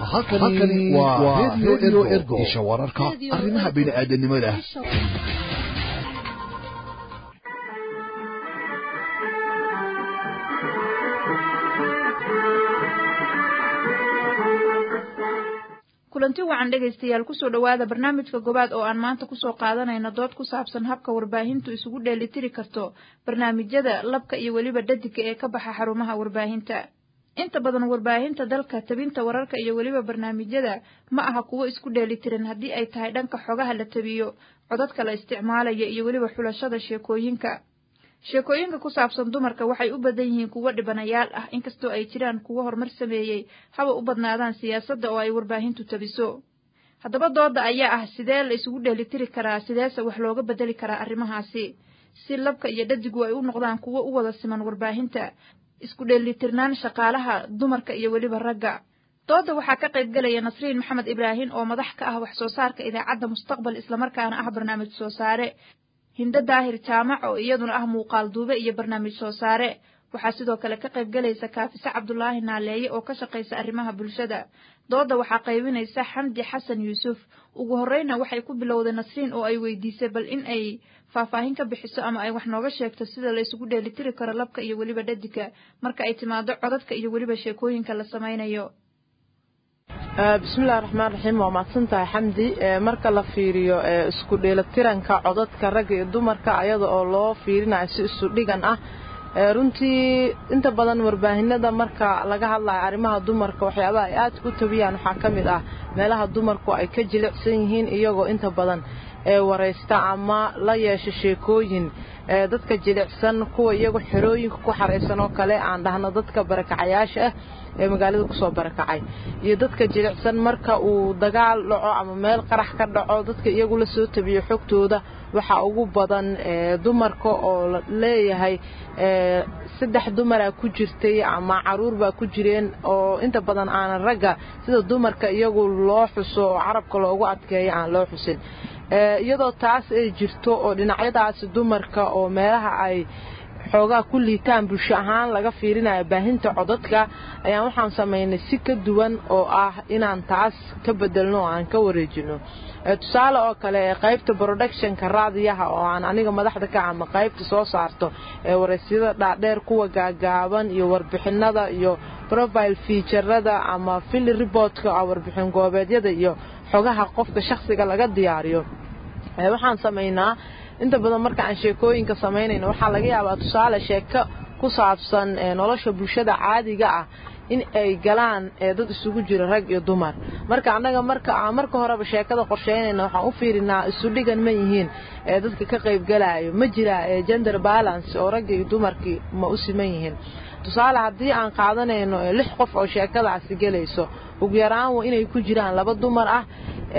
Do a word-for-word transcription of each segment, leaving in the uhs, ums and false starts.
halkani waa radio ergo isha wararka arrimaha bini'aadanimada kulanti wacan dhageystayaal ku soo dhawaada barnaamijka gobaad oo aan maanta ku soo qaadanayno dood ku saabsan habka warbaahintu isugu dheelitiri karto barnaamijyada labka iyo waliba dhadiga ee ka baxa xarumaha warbaahinta inta badan warbaahinta dalka tabinta wararka iyo waliba barnaamijyada ma aha kuwo isku dheelitiran haddii ay tahay dhanka xogaha la tabiyo codadka la isticmaalaya iyo waliba xulashada sheekooyinka sheekooyinka ku saabsan dumarka waxay u badan yihiin kuwo dhibanayaal ah inkastoo ay jiraan kuwo horumar sameeyay haba u badnaadaan siyaasadda oo ay warbaahintu tabiso haddaba dooda ayaa ah sidee la isugu dheelitiri karaa sideese wax looga bedeli karaa arrimahaasi si labka iyo dhadigu ay u noqdaan kuwo u wada siman warbaahinta isku dheelitirnaan shaqaalaha dumarka iyo weliba ragga dooda waxaa ka qayb galaya Nasriin Maxamed Ibraahin oo madax ka ah wax soo saarka idaacadda Mustaqbal isla markaana ah barnaamij soo saare Hinda Daahir Jaamac oo iyaduna ah muuqaal duube iyo barnaamij soo saare waxaa sidoo kale ka qayb galaysa Kaafisa Cabdullaahi Naaleeye oo ka shaqeysa arrimaha bulshada dooda waxaa qaybinaysa Xamdi Xasan Yuusuf ugu horeyna waxay ku bilowday Nasriin oo ay weydiisay bal in ay faahfaahin ka bixiso ama ay wax nooga sheegto sida la isugu dheelitiri karo labka iyo waliba dhadiga marka ay timaado codadka iyo waliba sheekooyinka la samaynayo bismillaahir rahmaanir rahiim waa maadsantahay Xamdi marka la fiiriyo isku dheelitiranka codadka rag iyo dumarka ayada oo loo fiirinayo si isu dhigan ah runtii inta badan warbaahinada marka laga hadlayo arrimaha dumarka waxyaabaha ay aad ku tabiyaan waxa kamid ah meelaha dumarku ay ka jilicsan yihiin iyagoo inta badan ee wareysta ama la yeesho sheekooyin dadka jilicsan kuwa iyagu xirooyinka ku xareysan oo kale aan dhahno dadka barakacayaasha ah ee magaalada ku soo barakacay iyo dadka jilicsan marka uu dagaal dhaco ama meel qarax ka dhaco dadka iyagu la soo tabiyo xogtooda waxa ugu badan dumarka oo leeyahay saddex dumar ku jirtay ama caruur baa ku jireen oo inta badan aan ragga sida dumarka iyagu loo xuso oo carabka loogu adkeeyo aan loo xusin iyadoo taas ay jirto oo dhinacyadaas dumarka oo meelaha ay xoogaa ku liitaan bulsho ahaan laga fiirinayo baahinta codadka ayaan waxaan sameynay si ka duwan oo ah inaan taas ka bedelno oo aan ka wareejino tusaale oo kale qaybta productionka raadiyaha oo aan aniga madaxda ka ama qaybta soo saarto ee wareysyada dhaadheer kuwa gaagaaban iyo warbixinada iyo profile feature-rada ama field report-ka oo warbixin goobeedyada iyo xogaha qofka shakhsiga laga diyaariyo waxaan sameynaa inta badan marka aan sheekooyinka sameynayno waxaa laga yaabaa tusaale sheeko ku saabsan nolosha bulshada caadiga ah in ay galaan dad isugu jira rag iyo dumar marka anaga marka marka horeba sheekada qorsheynayna waxaan u fiirinaa isu dhigan ma yihiin dadka ka qayb galaayo ma jira gender balance oo rag iyo dumarkii ma u siman yihiin tusaale haddii aan qaadanayno lix qof oo sheekadaasi galayso ugu yaraan waa inay ku jiraan laba dumar ah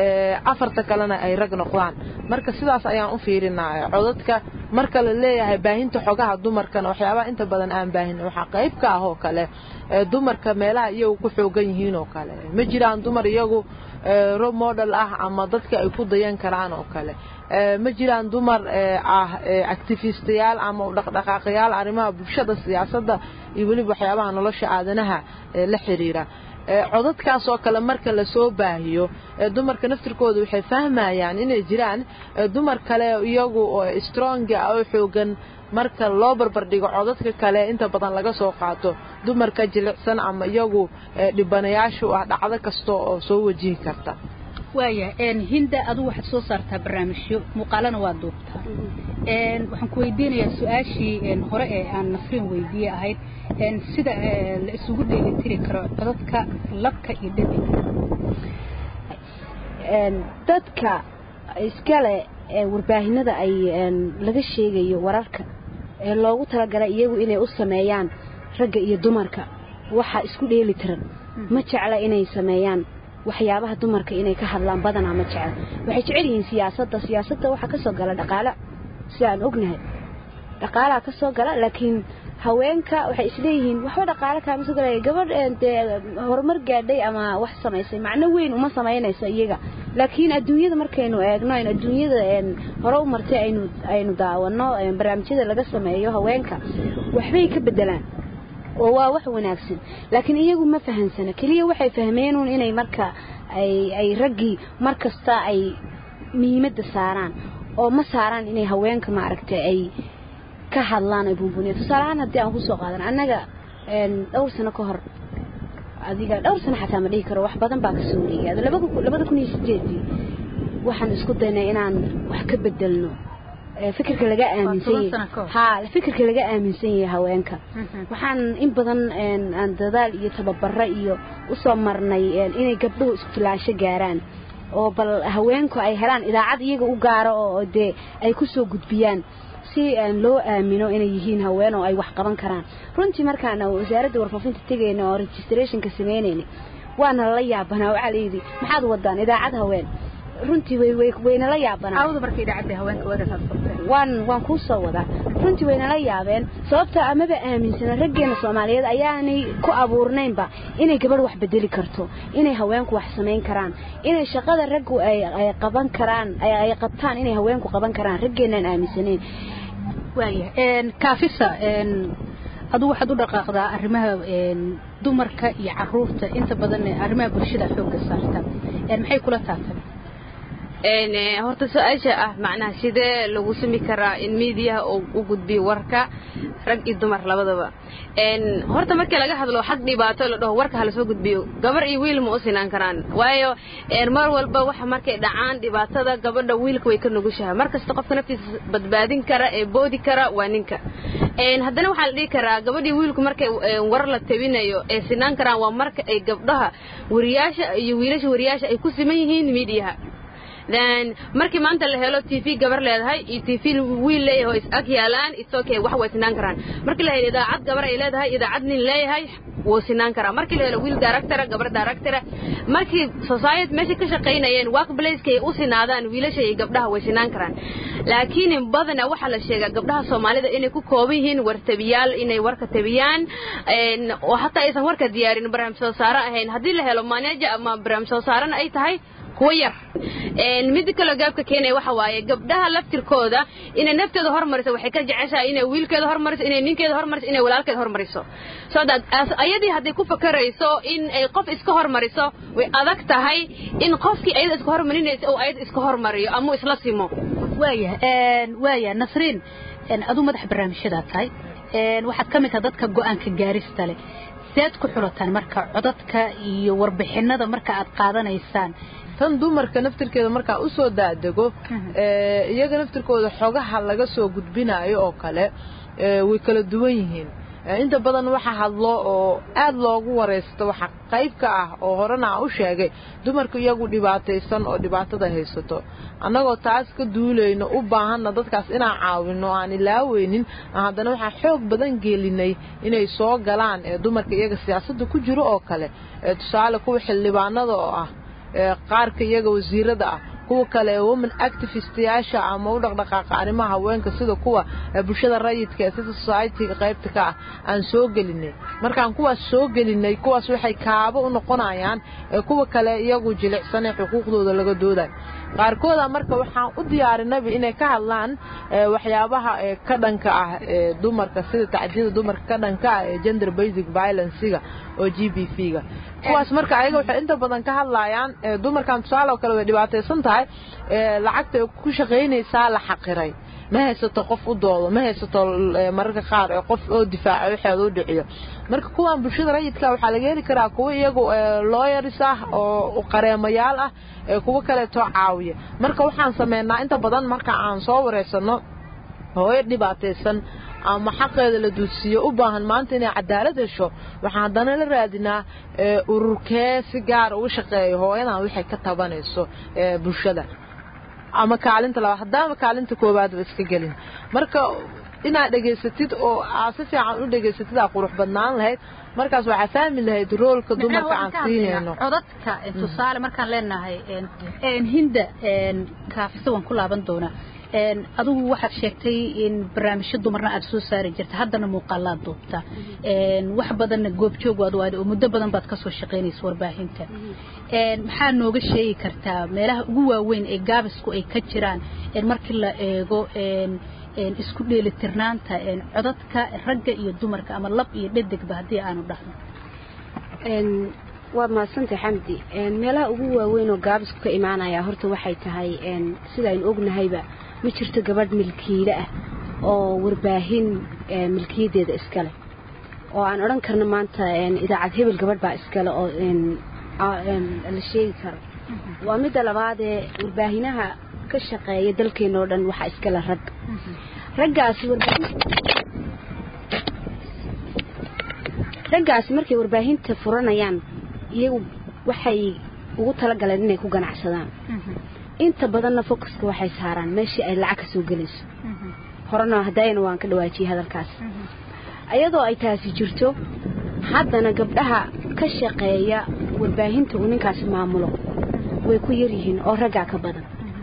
afarta kalena ay rag noqdaan marka sidaas ayaan u fiirinaa codadka marka la leeyahay baahinta xogaha dumarkana waxyaabaha inta badan aan baahin waxa qayb ka ah oo kale dumarka meelaha iyagu ku xoogan yihiin oo kale ma jiraan dumar iyagu role model ah ama dadka ay ku dayan karaan oo kale ma jiraan dumar ah activistiyaal ama dhaqdhaqaaqayaal arrimaha bulshada siyaasadda iyo waliba waxyaabaha nolosha aadanaha la xiriira codadkaas oo kale marka la soo baahiyo dumarka naftirkooda waxay fahmayaan inay jiraan dumar kale iyagu oo strong ah oo xoogan marka loo barbar dhigo codadka kale inta badan laga soo qaato dumarka jilicsan ama iyagu dhibanayaashu ah dhacdo kasto oo soo wajihi karta waaya een hinda adu waxaad soo saartaa barnaamijyo muuqaalana waa duubtaa een waxaan ku weydiinayaa su'aashii een hore ee aan Nasriin weydiiyay ahayd een sida la isugu dheelitiri karo codadka labka iyo dhadiga een dadka iskale ee warbaahinada ay een laga sheegayo wararka ee loogu talagalay iyagu inay u sameeyaan ragga iyo dumarka waxa isku dheelitiran ma jecla inay sameeyaan waxyaabaha dumarka inay ka hadlaan badan ama jecel waxay jecel yihiin siyaasadda siyaasadda waxa ka soo gala dhaqaale si aan ognahay dhaqaale ka soo gala laakiin haweenka waxay isleeyihiin waxba dhaqaale ka soo galay gabadh ee horumar gaadhay ama wax sameysay macna weyn uma sameynayso iyaga laakiin adduunyada markaynu eegno in adduunyada een hore u martay aynu aynu daawano barnaamijyada laga sameeyo haweenka waxbay ka bedelaan oo waa wax wanaagsan laakiin iyagu ma fahansana kaliya waxay fahmeenun inay marka ay ay raggi markasta ay miimada saaraan oo ma saaraan inay haweenka ma aragtay ay ka hadlaan buubuniyo tusaalahan hadii aan ku soo qaadan annaga een dhowr sano ka hor adiga dhowr sano xataa ma dhihi karo wax badan baa ka soo wareegay laba kun iyo sideed waxaan isku daynay inaan wax ka bedelno fikirka laga aaminsan yahay ha fikirka laga aaminsan yahay haweenka waxaan in badan aan dadaal iyo tababar iyo u soo marnay inay gabdhuhu isku filaasho gaaraan oo bal haweenku ay helaan idaacad iyaga u gaaro oo de ay ku soo gudbiyaan si aan loo aamino inay yihiin haween oo ay wax qaban karaan runtii markaan wasaaradda warfaafinta tagayna oo registration ka sameeynayna waana la yaabanaa waxa la yiri maxaad wadaan idaacad haween runtii way way wayna la yaabanaa awda markay idaacadda haweenka wada fadhiyaan waan waan ku soo wadaa runtii wayna la yaabeen sababta amaba aaminsan raggeena Soomaaliyeed ayaanay ku abuurnaynba inay gabadh wax bedeli karto inay haweenku wax sameyn karaan inay shaqada raggu ay ay qaban karaan ay ay qabtaan inay haweenku qaban karaan raggeena aaminsaneen waaya een kaafisa een adu waxaad u dhaqaaqdaa arrimaha een dumarka iyo caruurta inta badan arrimaha bulshada xoogga saarta een maxay kula taabtay een horta su'aasha ah macnaha sidee lagu sami karaa in media uu gudbiyo warka rag iyo dumar labadaba een horta markii laga hadlo xaq dhibaato la dhaho warka hala soo gudbiyo gabar iyo wiil ma u sinaan karaan waayo een mar walba waxa markay dhacaan dhibaatada gabadha wiilka way ka nugushahay markasta qofka naftiisa badbaadin kara ee boodi kara waa ninka een haddana waxa la dhigi karaa gabadhii wiilku markay war la tabinayo ee sinaan karaan waa marka ay gabdhaha wariyaasha iyo wiilasha wariyaasha ay ku siman yihiin media dan markii maanta la helo T V gabar leedahay iyo T V wiil leeyahay is ag yaalaan it's okay wax way sinaan karaan markii la helo idaacad gabar ay leedahay idaacad nin leeyahay wuu sinaan karaa markii la helo wiil director gabar director markii society meesha ka shaqeynayeen workplace-ka ay u sinaadaan wiilasha iyo gabdhaha way sinaan karaan laakiin badana waxa la sheegaa gabdhaha Soomaalida inay ku kooban yihiin wartabiyaal inay warka tabiyaan een oo hatta aysan warka diyaarin barnaamij soo saara ahayn hadii la helo manager ama barnaamij soo saaran ay tahay kuwayar een mid kale gaabka keenay waxa waaye gabdhaha laftirkooda inay naftooda hormariso waxay ka jeceshahay inay wiilkeeda hormariso inay ninkeeda hormariso inay walaalkeeda hormariso soo dad ayadii hadii ku fakarayso in ay qof iska hormariso way adag tahay in qofkii ayada iska hormarinayso oo ayada iska hormariyo ama isla simo waaya een waaya nasriin een adu madax barnaamijyada tahay een waxaad kamid tahay dadka go'aanka gaarista leh seed ku xulataan marka codadka iyo warbixinada marka aad qaadanaysaan tan dumarka naftirkeeda marka u soo daadego ee iyaga naftirkooda xogaha laga soo gudbinayo oo kale ee way kala duwan yihiin inta badan waxa hadlo oo aad loogu wareysto waxa qayb ka ah oo horena u sheegay dumarku iyagu dhibaataysan oo dhibaatada haysato annagoo taas ka duulayno u baahanna dadkaas inaan caawino aan ilaaweynin haddana waxa xoog badan gelinay inay soo galaan ee dumarka iyaga siyaasadda ku jiro oo kale ee tusaale kuwa xildhibaanada oo ah qaarka iyaga wasiirada ah kuwa kale women activistiyaasha ama u dhaqdhaqaaqa arrimaha haweenka sida kuwa bulshada rayidka ee society-ga qaybta ka ah aan soo gelinay markaan kuwaas soo gelinay kuwaas waxay kaabo u noqonayaan kuwa kale iyagu jilicsan ee xuquuqdooda laga dooday qaarkooda marka waxaan u diyaarinay inay ka hadlaan waxyaabaha ka dhanka ah ee dumarka sida tacdiida dumarka ka dhanka ah ee gender basic violence-ga oo G B V-ga kuwaas marka ayaga waxay inta badan ka hadlayaan dumarkan tusaale oo kale way dhibaataysan tahay lacagta ku shaqeynaysaa la xaqiray ma haysato qof u doodo ma haysato mararka qaar ee qof oo difaaco waxaad u dhiciyo marka kuwan bulshada rayidka waxa laga heli karaa kuwa iyagu lawyers ah oo qareemayaal ah kuwa kale too caawiya marka waxaan sameeynaa inta badan marka aan soo wareysano hooyo dhibaataysan ama xaqeeda la duusiyo u baahan maanta inay cadaalad hesho waxaan hadana la raadinaa ururkee si gaar ah u shaqeeyo hooyadan waxay ka tabanayso bulshada ama kaalinta labaad hadaba kaalinta koobaad iska gelin marka inaad dhageysatid oo aad si fiican u dhageysatid aad qurux badnaan lahayd markaas waxa fahmi lahayd roolka dumarka aan siinayno codadka tusaale markaan leenahay een hinda een kaafisa waan ku laaban doonaa een adigu waxaad sheegtay in barnaamijyo dumarna aad soo saari jirtay haddana muuqaalaad duubta een wax badan goob joog waad waad oo muddo badan baad ka soo shaqeynaysaa warbaahinta een maxaa nooga sheegi kartaa meelaha ugu waaweyn ee gaabisku ay ka jiraan in markii la eego een een isku dheelitirnaanta een codadka ragga iyo dumarka ama lab iyo dhadigba hadii aanu dhahno een waa maasanta xamdi een meelaha ugu waaweyn oo gaabisku ka imaanaya horta waxay tahay een sida ay ognahayba ma jirto gabadh milkiile ah oo warbaahin milkiyadeeda iska leh oo aan oran karno maanta een idaacad hebel gabadh baa iska leh oo een la sheegi karo waa mid labaad ee warbaahinaha ka shaqeeya dalkeena oo dhan waxa iska leh rag raggaasi warbaahinta raggaasi markay warbaahinta furanayaan iyagu waxay ugu tala galeen inay ku ganacsadaan inta badanna focuska waxay saaraan meeshii ay lacag ka soo galayso horena hadayna waan ka dhawaajiyay hadalkaas ayadoo ay taasi jirto haddana gabdhaha ka shaqeeya warbaahinta uu ninkaasi maamulo way ku yar yihiin oo ragga ka badan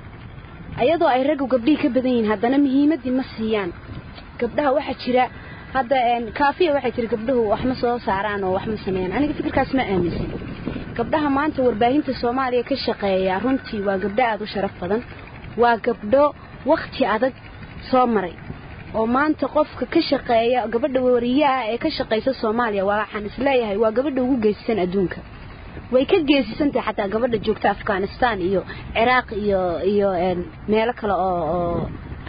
ayadoo ay raggu gabdhii ka badan yihiin haddana muhiimadii ma siiyaan gabdhaha waxa jira hadda een kaafiya waxay tiri gabdhuhu wax ma soo saaraan oo wax ma sameeyaan aniga fikirkaas ma aaminsan gabdhaha maanta warbaahinta Soomaaliya ka shaqeeya runtii waa gabdho aad u sharaf badan waa gabdho waqti adag soo maray oo maanta qofka ka shaqeeya gabadha wariyaha ee ka shaqeysa Soomaaliya waa waxaan isleeyahay waa gabadha ugu geesisan adduunka way ka geesisan tahay xataa gabadha joogta Afghanistan iyo Iraq iyo iyo meelo kale oo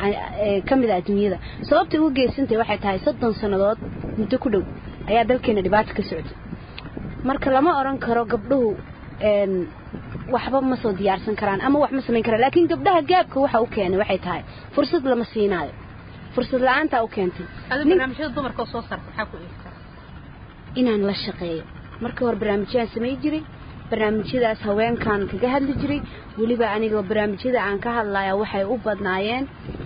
kamid ah adduunyada sababta ugu geesantay waxay tahay soddon sanadood muddo ku dhow ayaa dalkeena dhibaato ka socday marka lama oran karo gabdhuhu een waxba ma soo diyaarsan karaan ama wax ma sameyn karaan laakiin gabdhaha gaabka waxa uu keenay waxay tahay fursad lama siinaayo fursad la'aanta uu keentay barnaamijyada dumarka soo saarta waxa ku eegtaa inaan la shaqeeyo marka hor barnaamijyada sameey jiray barnaamijyadaas haweenkan kaga hadli jiray waliba aniga barnaamijyada aan ka hadlayo waxay u badnaayeen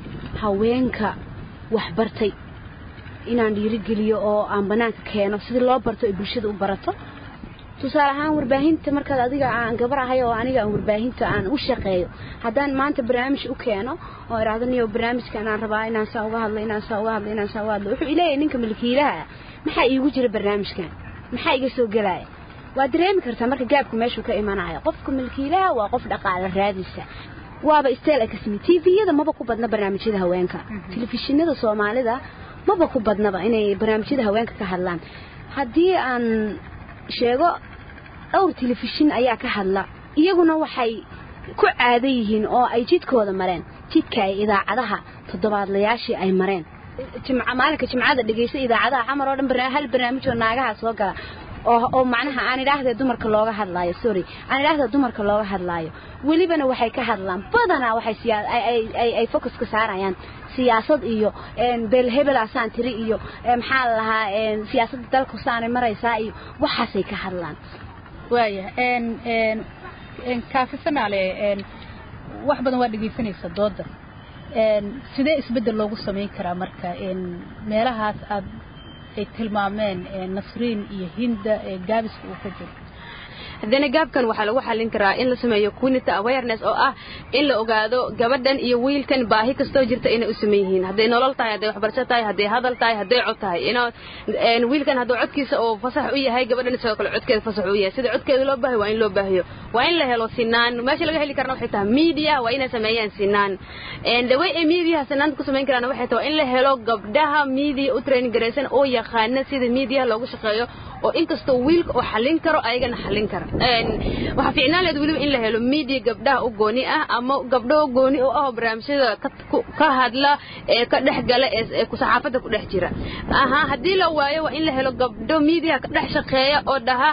haweenka wax bartay inaan dhiirigeliyo oo aan banaanka keeno sida loo barto ee bulshada u barato tusaale ahaan warbaahinta marka adiga aan gabar ahay oo aniga aan warbaahinta aan u shaqeeyo hadaan maanta barnaamij u keeno oo iraadanayo barnaamijkan aan rabaa inaan saa uga hadlo inaan saa uga hadlo inaan saa uga hadlo wuxuu ilaahay ninka milkiilaha maxaa iigu jira barnaamijkan maxaa iga soo galay waa dareemi kartaa marka gaabku meeshu ka imaanayo qofka milkiilaha waa qof dhaqaale raadisa waaba isteel akasmi T V-yada maba ku badna barnaamijyada haweenka telefishinada Soomaalida maba ku badnaba inay barnaamijyada haweenka ka hadlaan hadii aan sheego dhowr telefishin ayaa ka hadla iyaguna waxay ku caado yihiin oo ay jidkooda mareen jidka ay idaacadaha toddobaadlayaashii ay mareen jimca maalinka jimcada dhageysa idaacadaha xamar oo dhan barnaamij hal barnaamij oo naagaha soo gala oo oo macnaha aan ilaahdee dumarka looga hadlaayo sorry aan ilaahdee dumarka looga hadlaayo walibana waxay ka hadlaan badanaa waxay siyaad ay ay ay focus ka saarayaan siyaasad iyo een beel hebel asaan tiri iyo maxaa lahaa een siyaasadda dalka saanay maraysaa iyo waxaasay ka hadlaan waaya een een een kaafisanaale een wax badan waa dhageysanaysa dooda een sidee isbedel loogu sameyn karaa marka een meelahaas aad ay tilmaameen Nasriin iyo Hinda ee gaabisku uu ka jiro hadana gaabkan waxa lagu xalin karaa in la sameeyo community awareness oo ah in la ogaado gabadhan iyo wiilkan baahi kasto jirta inay u sameeyeen haday nolol tahay haday waxbarasho tahay haday hadal tahay haday cod tahay inuu een wiilkan haduu codkiisa oo fasax u yahay gabadhan sidoo kale codkeeda fasax u yahay sida codkeeda loo baahay waa in loo baahiyo waa in la helo sinaan meesha laga heli karna waxay tahay media waa inay sameeyaan sinaan een the way ay media sinaan ku sameyn karaan waxay tahay in la helo gabdhaha media u training gareysan oo yaqaan sida media loogu shaqeeyo oo inkastoo wiilka oo xalin karo ayagana xalin karo een waxa fiicnaan leed waliba in la helo media gabdhaha u gooni ah ama gabdho gooni oo ah barnaamijyada ka hadla ee ka dhaxgala ee ku saxaafada ku dhex jira aha hadii la waayo waa in la helo gabdho media ka dhex shaqeeya oo dhaha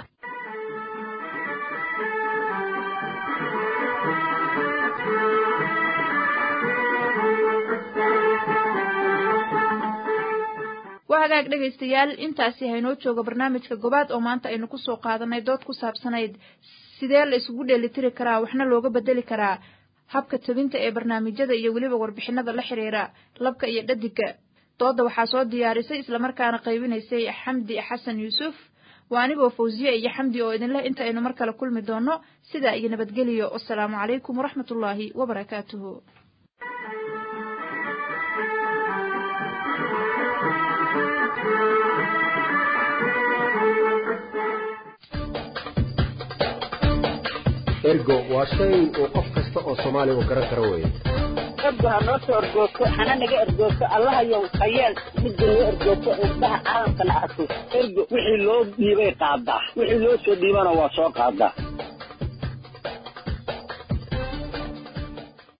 wahagaag dhageystayaal intaasi haynoo jooga barnaamijka gobaad oo maanta aynu ku soo qaadanay dood ku saabsanayd sidee la isugu dheelitiri karaa waxna looga bedeli karaa habka tabinta ee barnaamijyada iyo waliba warbixinada la xiriira labka iyo dhadiga dooda waxaa soo diyaarisay isla markaana qaybinaysay Xamdi Xasan Yuusuf waa anigoo Fawziya iyo Xamdi oo idin leh inta aynu mar kale kulmi doono sida iyo nabadgeliyo. Assalaamu calaykum waraxmatullaahi wabarakaatuhu. ergo waa shay uu qof kasta oo Soomaali uu garan karo weeye ergo ha noo soo ergooto hana naga ergooto allaha yow hayeen midda loo ergooto indhaha caalamkana arko ergo wixii loo dhiibay qaadaa wixii loo soo dhiibana waa soo qaadaa